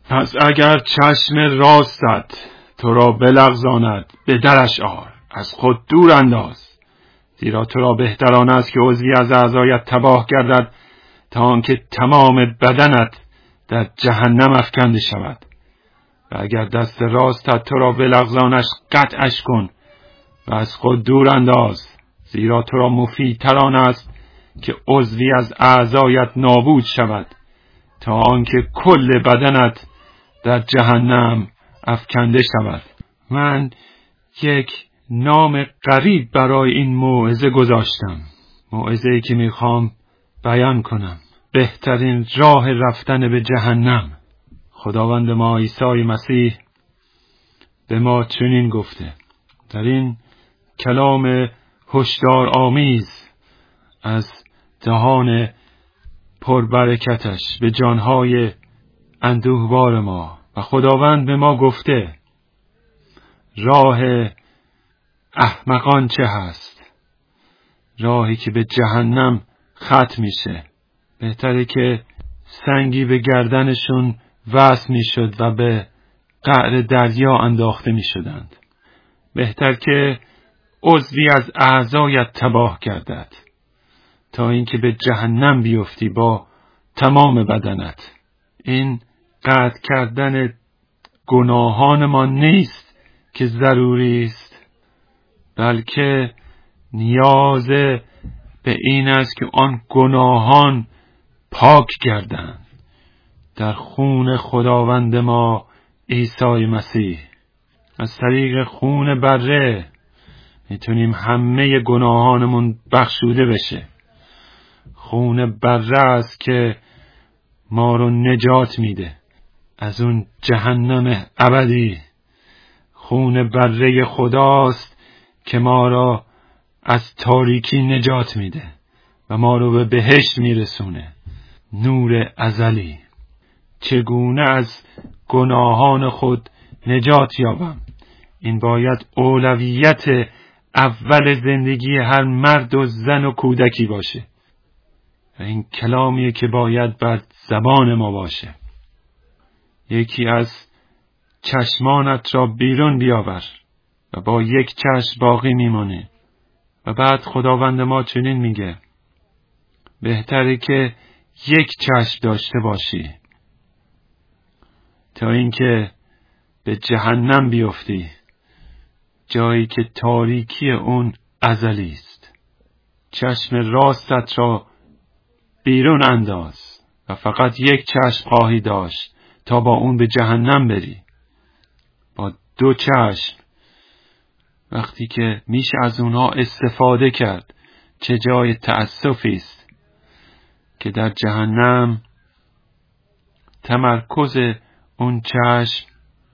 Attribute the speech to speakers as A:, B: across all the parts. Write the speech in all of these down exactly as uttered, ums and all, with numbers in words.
A: پس اگر چشم راستت تو را بلغزاند به درش آر، از خود دور انداز، زیرا تو را بهتران است که عضوی از اعضایت تباه گردد تا آنکه تمام بدنت در جهنم افکنده شود. و اگر دست راستت تو را بلغزانش قطعش کن و از خود دور انداز، زیرا تو را مفیدتران است که عضوی از اعضایت نابود شود تا آنکه کل بدنت در جهنم افکنده شود. من یک نام غریب برای این موعظه گذاشتم، موعظه‌ای که میخوام بیان کنم، بهترین راه رفتن به جهنم. خداوند ما عیسی مسیح به ما چنین گفته در این کلام هشدار آمیز از دهان پربرکتش به جانهای اندوهبار ما. و خداوند به ما گفته راه احمقان چه هست؟ راهی که به جهنم ختم میشه. بهتره که سنگی به گردنشون وصل میشد و به قعر دریا انداخته میشدند. بهتر که عضوی از اعضایت تباه گردد تا اینکه به جهنم بیفتی با تمام بدنت. این قطع کردن گناهان ما نیست که ضروری است، بلکه نیاز به این است که آن گناهان پاک گردند در خون خداوند ما عیسی مسیح. از طریق خون بره میتونیم همه گناهانمون بخشوده بشه. خون بره است که ما رو نجات میده از اون جهنم ابدی. خون بره خداست که ما را از تاریکی نجات میده و ما رو به بهشت میرسونه، نور ازلی. چگونه از گناهان خود نجات یابم؟ این باید اولویت اول زندگی هر مرد و زن و کودکی باشه و این کلامیه که باید بر زبان ما باشه. یکی از چشمانت را بیرون بیاور و با یک چشم باقی میمانه. و بعد خداوند ما چنین میگه بهتره که یک چشم داشته باشی تا اینکه به جهنم بیفتی، جایی که تاریکی اون ازلی است. چشم راستت را بیرون انداز و فقط یک چشم خواهی داشت تا با اون به جهنم بری. با دو چشم وقتی که میشه از اونها استفاده کرد، چه جای تأسفی است که در جهنم تمرکز اون چشم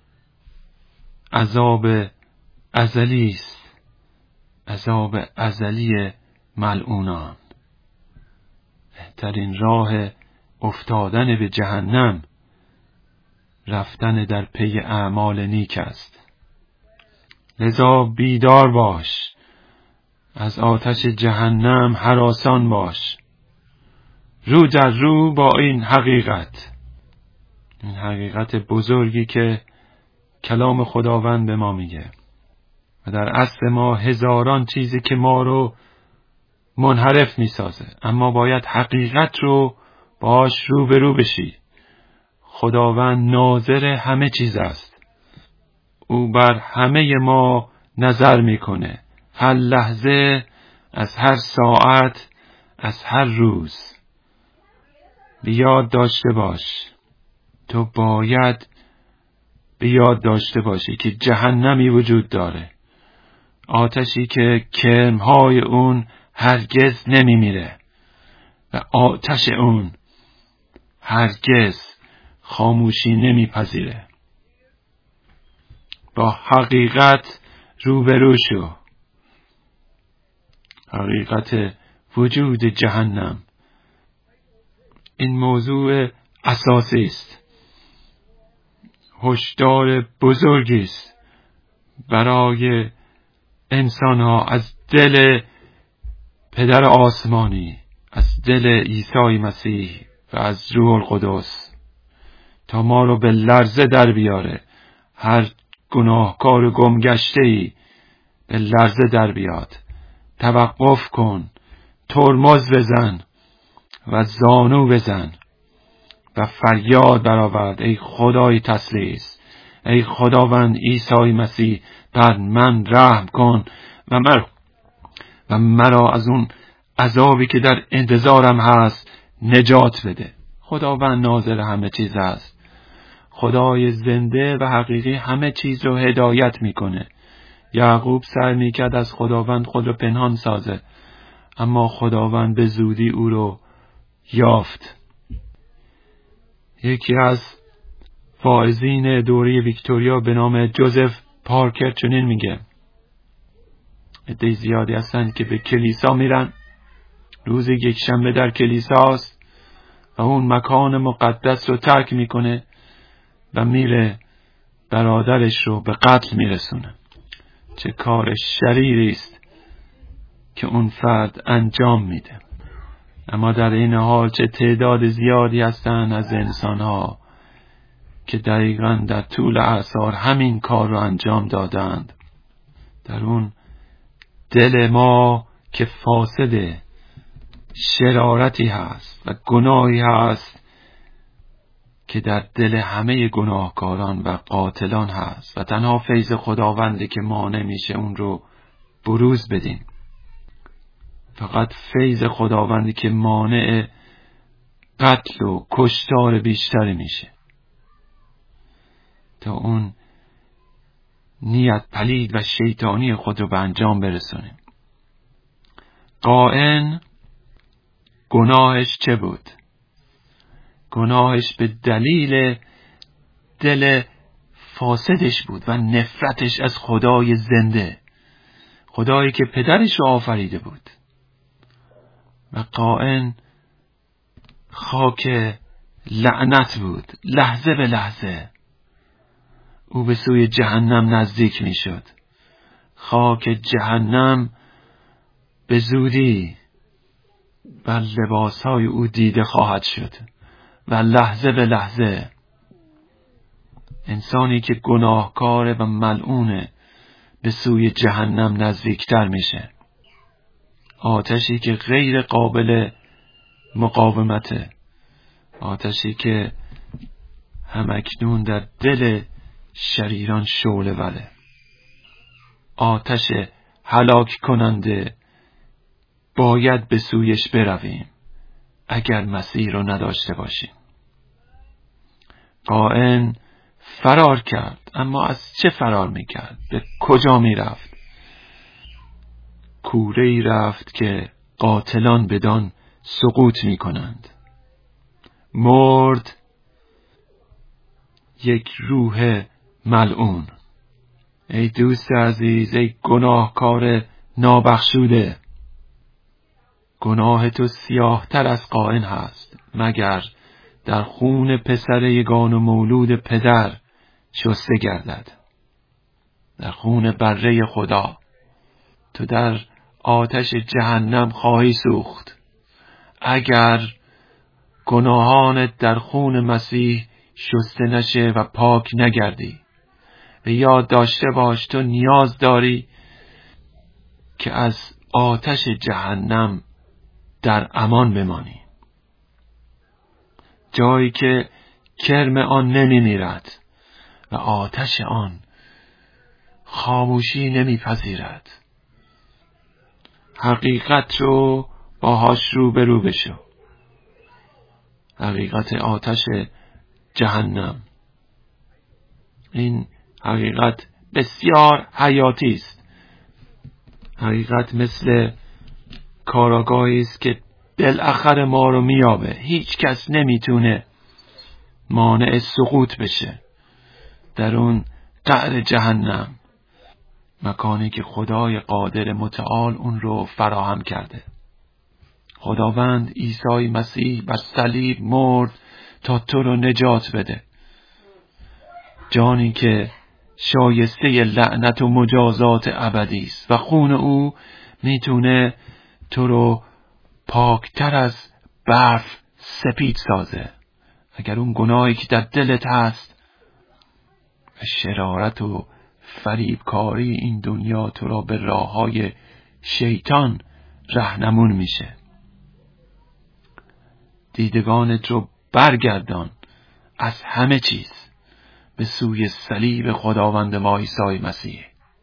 A: عذاب ازلی است، عذاب ازلی ملعونان. بهترین راه افتادن به جهنم رفتن در پی اعمال نیک است. لذا بیدار باش، از آتش جهنم هراسان باش، رو در رو با این حقیقت، این حقیقت بزرگی که کلام خداوند به ما میگه. و در اصل ما هزاران چیزی که ما رو منحرف میسازه، اما باید حقیقت رو باش رو به رو بشی. خداوند ناظر همه چیز است، او بر همه ما نظر میکنه، هر لحظه از هر ساعت از هر روز. بیاد داشته باش، تو باید بیاد داشته باشی که جهنمی وجود داره، آتشی که کرمهای اون هرگز نمی میره و آتش اون هرگز خاموشی نمی پذیره. با حقیقت روبرو شو، حقیقت وجود جهنم. این موضوع اساسی است، هشدار بزرگی است برای انسان ها از دل پدر آسمانی، از دل عیسی مسیح و از روح القدس. تا ما رو به لرزه در بیاره. هر گناهکار و گمگشته‌ای به لرزه در بیاد. توقف کن، ترمز بزن و زانو بزن و فریاد برآورد: ای خدای تسلیس، ای خداوند عیسی مسیح، بر من رحم کن و مرا و مرا از اون عذابی که در انتظارم هست نجات بده. خداوند ناظر همه چیز است. خدای زنده و حقیقی همه چیز رو هدایت میکنه. یعقوب سعی میکرد از خداوند خود رو پنهان سازه، اما خداوند به زودی او رو یافت. یکی از واعظین دوره ویکتوریا به نام جوزف پارکر چنین میگه: عده زیادی هستند که به کلیسا میرن، روز یک شنبه در کلیساست و اون مکان مقدس رو ترک میکنه و میره برادرش رو به قتل میرسونه. چه کار شریری است که اون فرد انجام میده. اما در این حال چه تعداد زیادی هستند از انسانها که دقیقاً در طول اعصار همین کار رو انجام دادند. در اون دل ما که فاسده شرارتی هست و گناهی هست که در دل همه گناهکاران و قاتلان هست و تنها فیض خداونده که مانع میشه اون رو بروز بدیم. فقط فیض خداوندی که مانع قتل و کشتار بیشتری میشه تا اون نیت پلید و شیطانی خود رو به انجام برسونیم. قائن گناهش چه بود؟ گناهش به دلیل دل فاسدش بود و نفرتش از خدای زنده، خدایی که پدرش رو آفریده بود. و قائن خاک لعنت بود. لحظه به لحظه او به سوی جهنم نزدیک می شد. خاک جهنم به زودی بر لباسهای او دیده خواهد شد و لحظه به لحظه انسانی که گناهکار و ملعونه به سوی جهنم نزدیکتر میشه. آتشی که غیر قابل مقاومته، آتشی که همکنون در دل شریران شعله وره، آتش هلاک کننده. باید به سویش برویم اگر مسیر رو نداشته باشیم. قائن فرار کرد، اما از چه فرار میکرد؟ به کجا میرفت؟ کوره‌ای رفت که قاتلان بدان سقوط میکنند. مرد یک روح ملعون. ای دوست عزیز، ای گناهکار نابخشوده، گناه تو سیاه تر از قائن هست، مگر در خون پسر یگان و مولود پدر شسته گردد. در خون بره خدا تو در آتش جهنم خواهی سوخت اگر گناهانت در خون مسیح شسته نشه و پاک نگردی. و یاد داشته باش تو نیاز داری که از آتش جهنم در امان بمانی، جایی که کرم آن نمی میرد و آتش آن خاموشی نمی پذیرد. حقیقت رو باهاش روبرو بشو. حقیقت آتش جهنم، این حقیقت بسیار حیاتی است. حقیقت مثل کاراگاهی است که بالاخره ما رو میابه. هیچ کس نمیتونه مانع سقوط بشه در اون قعر جهنم، مکانی که خدای قادر متعال اون رو فراهم کرده. خداوند عیسی مسیح بر صلیب مرد تا تو رو نجات بده. جانی که شایسته لعنت و مجازات ابدی است و خون او میتونه تو رو پاکتر از برف سپید سازه. اگر اون گناهی که در دلت هست و شرارت و فریبکاری این دنیا تو را به راههای شیطان راهنمون میشه، دیدگانت رو برگردان از همه چیز به سوی صلیب خداوند ما عیسی مسیح.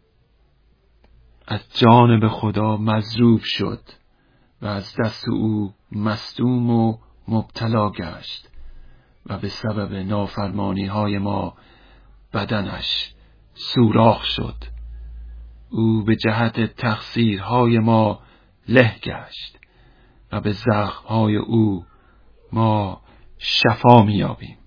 A: از جانب خدا مضروب شد و از دست او مصدوم و مبتلا گشت و به سبب نافرمانی های ما بدنش سوراخ شد. او به جهت تقصیرهای ما له گشت و به زخمهای او ما شفا می‌یابیم.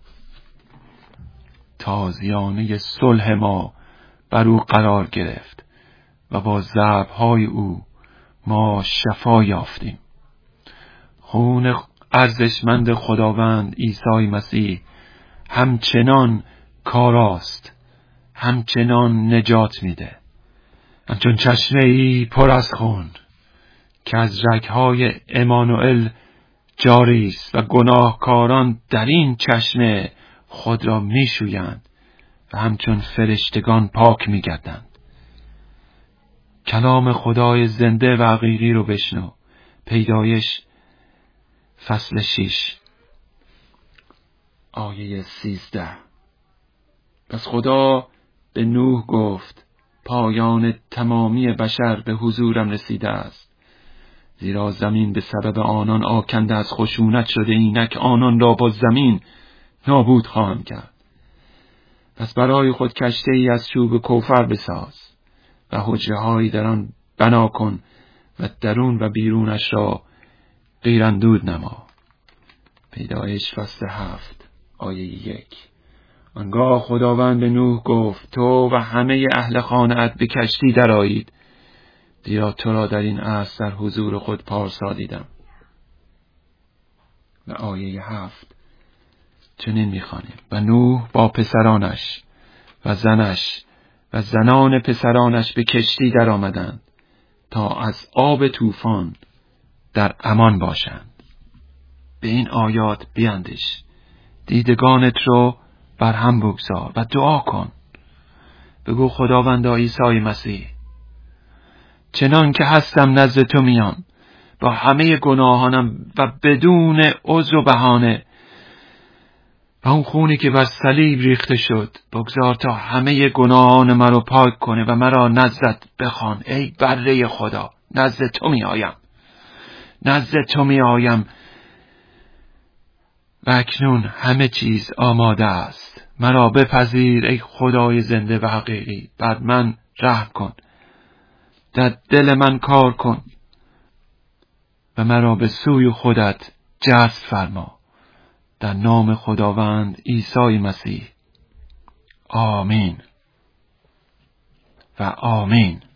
A: تازیانه صلح ما بر او قرار گرفت و با ضرب‌های او ما شفا یافتیم. خون ارزشمند خداوند عیسی مسیح همچنان کاراست، همچنان نجات میده. همچون چشمه ای پر از خون که از رگ‌های امانوئل جاری است و گناهکاران در این چشمه خود را میشویند و همچون فرشتگان پاک میگردند. کلام خدای زنده و حقیقی رو بشنو. پیدایش فصل شش آیه سیزده. پس خدا به نوح گفت پایان تمامی بشر به حضورم رسیده است، زیرا زمین به سبب آنان آکنده از خشونت شده، اینک آنان را با زمین نابود خواهم کرد. پس برای خود کشته ای از چوب کوفر بساز و حجره هایی در آن بنا کن و درون و بیرونش را قیراندود نما. پیدایش فصل هفت آیه یک. آنگاه خداوند به نوح گفت تو و همه اهل خانه‌ات به کشتی درآیید، زیرا تو را در این عصر در حضور خود پارسا دیدم. و آیه هفت چنین می‌خوانیم و نوح با پسرانش و زنش و زنان پسرانش به کشتی در آمدند تا از آب طوفان در امان باشند. به این آیات بیندیش، دیدگانت رو بر هم بگذار و دعا کن. بگو خداوندا عیسی مسیح، چنان که هستم نزد تو میام با همه گناهانم و بدون عذر و بهانه، و اون خونی که بر صلیب ریخته شد بگذار تا همه گناهان مرا پاک کنه و مرا نزدت بخوان. ای بره خدا، نزد تو می آیم، نزد تو می آیم و اکنون همه چیز آماده است. مرا بپذیر ای خدای زنده و حقیقی، بر من رحم کن، در دل من کار کن و مرا به سوی خودت جذب فرما. در نام خداوند عیسی مسیح، آمین و آمین.